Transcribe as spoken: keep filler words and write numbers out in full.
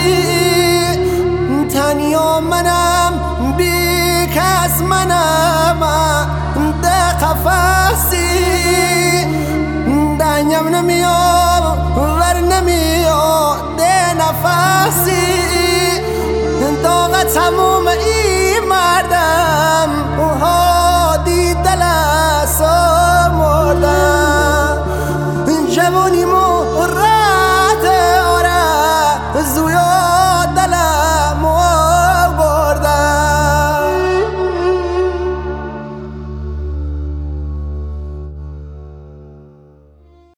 تنیا منم بی کس منم ده قفصی دنیم نمیاد ور نمیاد ده نفسی داغ تموم ای